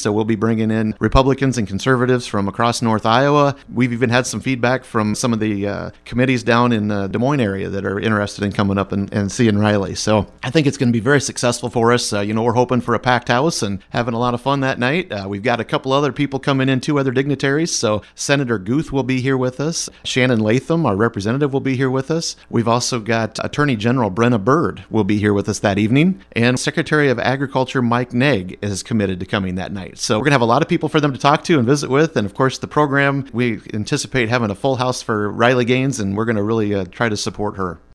So we'll be bringing in Republicans and conservatives from across North Iowa. We've even had some feedback from some of the committees down in the Des Moines area that are interested in coming up and seeing Riley. So I think it's going to be very successful for us. We're hoping for a packed house and having a lot of fun that night. We've got a couple other people coming in, 2 other dignitaries. So Senator Guth will be here with us. Shannon Latham, our representative, will be here with us. We've also got Attorney General Brenna Bird will be here with us that evening. And Secretary of Agriculture Mike Naig is committed to coming that night. So we're going to have a lot of people for them to talk to and visit with. And of course, the program, we anticipate having a full house for Riley Gaines, and we're going to really try to support her.